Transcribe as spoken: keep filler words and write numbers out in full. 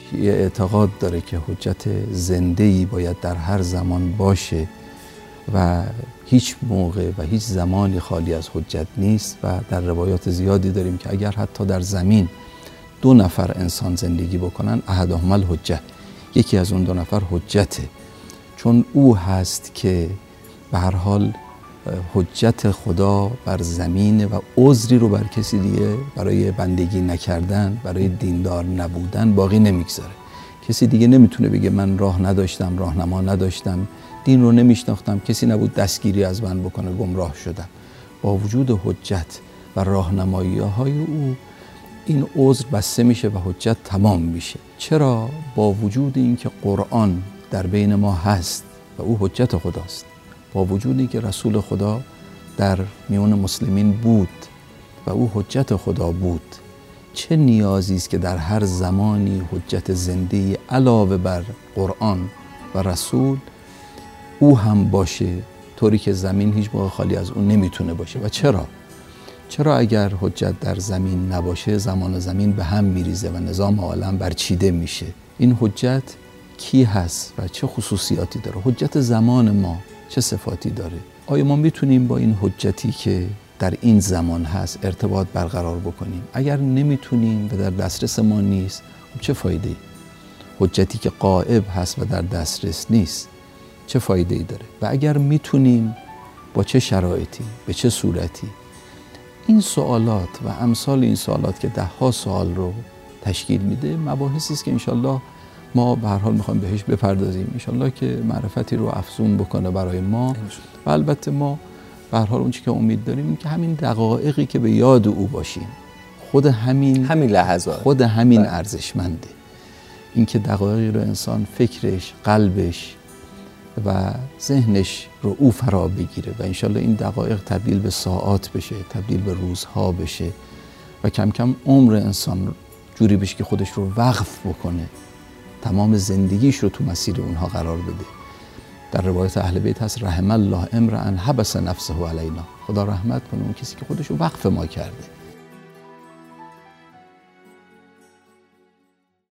یه اعتقاد داره که حجت زنده‌ای باید در هر زمان باشه و هیچ موقع و هیچ زمانی خالی از حجت نیست و در روایات زیادی داریم که اگر حتی در زمین دو نفر انسان زندگی بکنن احدهم الحجه، یکی از اون دو نفر حجته، چون او هست که به هر حال حجت خدا بر زمین و عذری رو بر کسی دیگه برای بندگی نکردن، برای دیندار نبودن باقی نمیگذاره. کسی دیگه نمیتونه بگه من راه نداشتم، راهنما نداشتم، دین رو نمیشناختم، کسی نبود دستگیری از من بکنه، گمراه شدم. با وجود حجت و راهنمایی های او این عذر بسته میشه و حجت تمام میشه. چرا؟ با وجود اینکه قرآن در بین ما هست و او حجت خداست، با وجود اینکه رسول خدا در میان مسلمین بود و او حجت خدا بود، چه نیازی است که در هر زمانی حجت زنده علاوه بر قرآن و رسول او هم باشه، طوری که زمین هیچ موقع خالی از اون نمیتونه باشه. و چرا؟ چرا اگر حجت در زمین نباشه زمان و زمین به هم میریزه و نظام عالم برچیده میشه. این حجت کی هست و چه خصوصیاتی داره؟ حجت زمان ما چه صفاتی داره؟ آیا ما میتونیم با این حجتی که در این زمان هست ارتباط برقرار بکنیم؟ اگر نمیتونیم و در دسترس ما نیست، چه فایده ای؟ حجتی که غائب هست و در دسترس نیست چه فایده ای داره؟ و اگر میتونیم با چه شرایطی، به چه صورتی؟ این سوالات و امثال این سوالات که ده ها سوال رو تشکیل میده مباحثی است که انشالله ما به هر حال میخوایم بهش بپردازیم، انشالله که معرفتی رو افزون بکنه برای ما. و البته ما به هر حال اون چیزی که امید داریم که همین دقایقی که به یاد او باشیم، خود همین همین لحظات، خود همین ارزشمنده. اینکه دقایقی رو انسان فکرش، قلبش و ذهنش رو او فرا بگیره و انشالله این دقایق تبدیل به ساعات بشه، تبدیل به روزها بشه و کم کم عمر انسان جوری بشه که خودش رو وقف بکنه، تمام زندگیش رو تو مسیر اونها قرار بده. در روایت اهل بیت هست رحم الله امرأ حبس نفسه علینا، خدا رحمت کنه اون کسی که خودش رو وقف ما کرده.